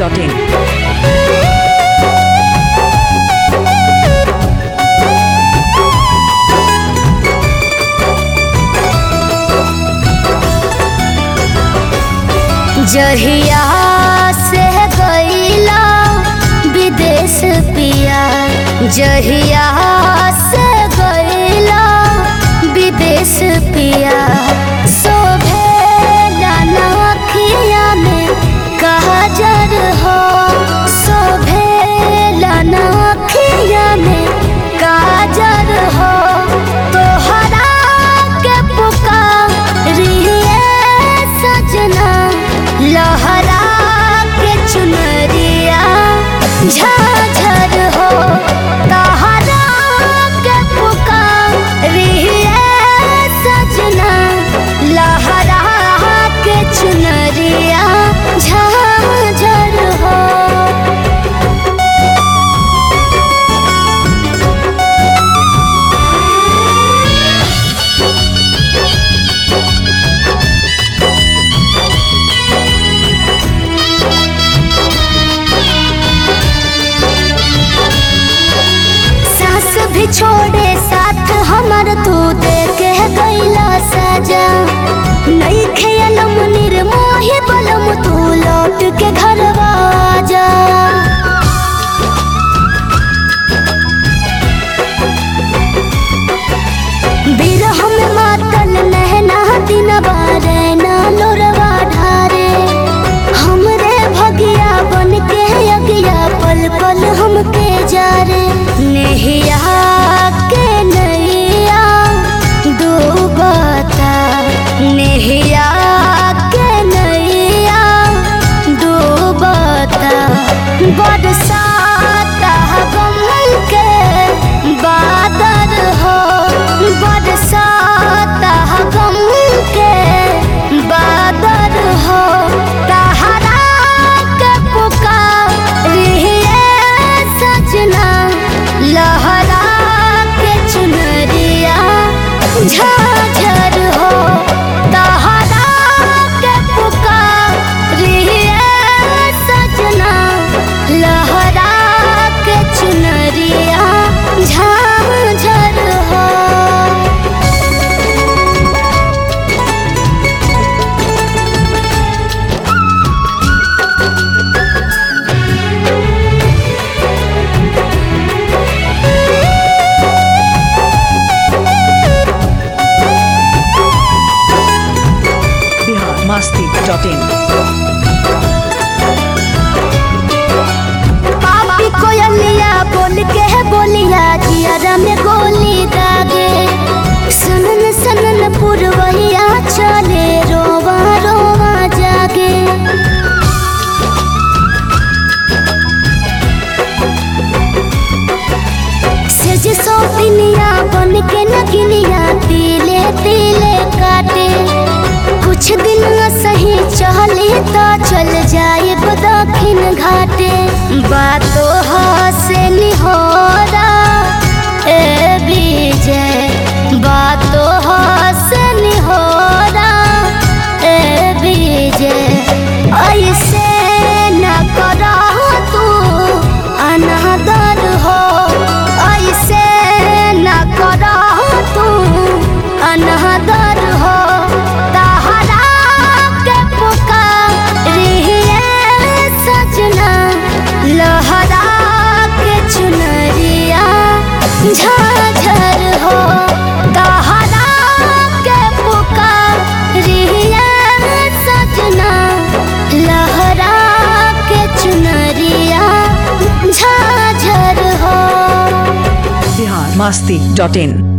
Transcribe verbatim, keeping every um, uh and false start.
Dot in. जहिया से गईला विदेश पिया, जहिया से गईला विदेश पिया, शोभेला नखिया में काजर हो, शोभेला नखिया में काजर हो, तोहरा के पुकारिए सजना, लहरा के चुनरिया झाझर हो, तहरा के पुकारिए सजना, लहरा के चुनरिया झाझर हो। भी छोड़े साथ हमर तू दे के गईला सजा, नहीं खेलम निर्मोही बलम तू लौट के घरवा जा। बिरह में मातल नहना दिनवा रैना लोरवा ढारे, हमरे भगिया बन के अगिया पल पल हमके जा रे, नेहिया के नैया डूबता, नेहिया के नैया डूबता, बरसाता गम के बादल हो, बरसाता गम के बादल हो, तहरा के पुकारिए सजना, लहरा के चुनरिया झाझर हो, तहरा के पुकारिए सजना, लहरा के चुनरिया झाझर हो। Masti dot in. पापी कोयलिया बोल के बोलिया जिया में गोली दागे, सनन सनन पुरवैया चले रोवा रोवा जागे, सेज सोतिनिया बन के नगिनिया तिले तिले काटे, कुछ दिन सही चले तो चल जाए दक्षिण घाटे, बातो हसे निहोरा ए विजय, बातो हसे निहोरा ए विजय, ऐसे न करा तू अनादर हो, ऐसे न करा तू अनादर हो, लहरा के चुनरिया झाझर हो, तहरा के पुकारिए सजना, लहरा के चुनरिया झाझर हो। बिहार मस्ती डॉट इन।